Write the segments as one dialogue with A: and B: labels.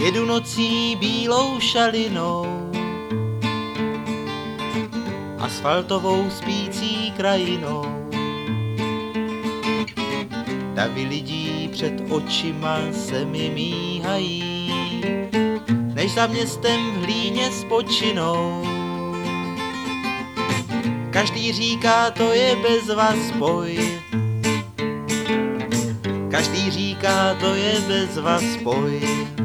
A: jedu nocí bílou šalinou, asfaltovou spící krajinou. Davy lidí před očima se mi míhají, než za městem v hlíně spočinou. Každý říká, to je bezva spoj, každý říká, to je bezva spoj.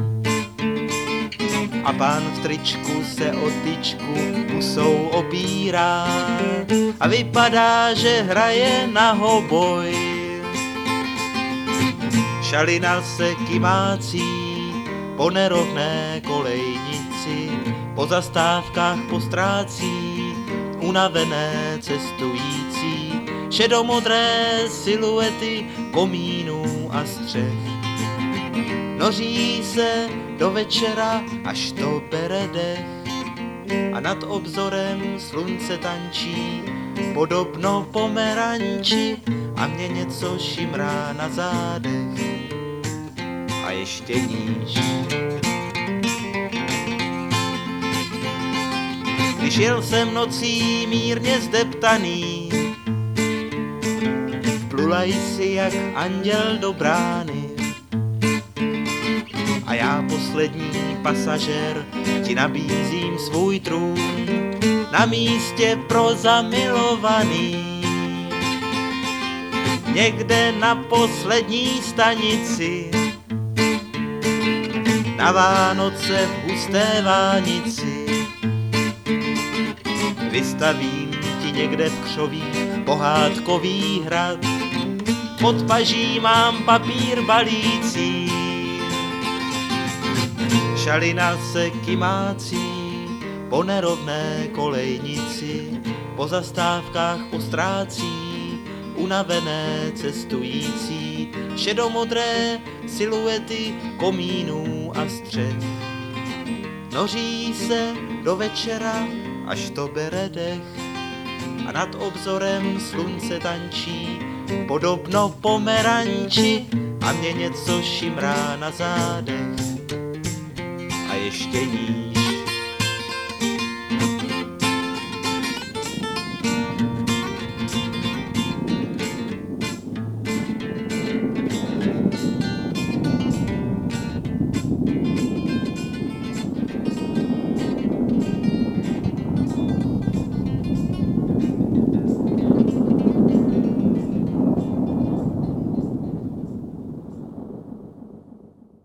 A: A pán v tričku se o tyčku pusou opírá a vypadá, že hraje na hoboj. Šalina se kymácí po nerovné kolejnici, po zastávkách postrácí unavené cestující, šedomodré siluety komínů a střech. Noří se do večera, až to bere dech, a nad obzorem slunce tančí, podobno pomeranči, a mě něco šimrá na zádech. A ještě níž. Když jel jsem nocí mírně zdeptaný, vplula jsi jak anděl do brány. A já poslední pasažér ti nabízím svůj trůn na místě pro zamilovaný. Někde na poslední stanici, na Vánoce v husté vánici. Vystavím ti někde v křoví pohádkový hrad, pod paží mám papír balící. Šalina se kymácí po nerovné kolejnici, po zastávkách postrácí unavené cestující, šedomodré siluety komínů a střech. Noří se do večera, až to bere dech, a nad obzorem slunce tančí, podobno pomeranči, a mě něco šimrá na zádech. A ještě níž.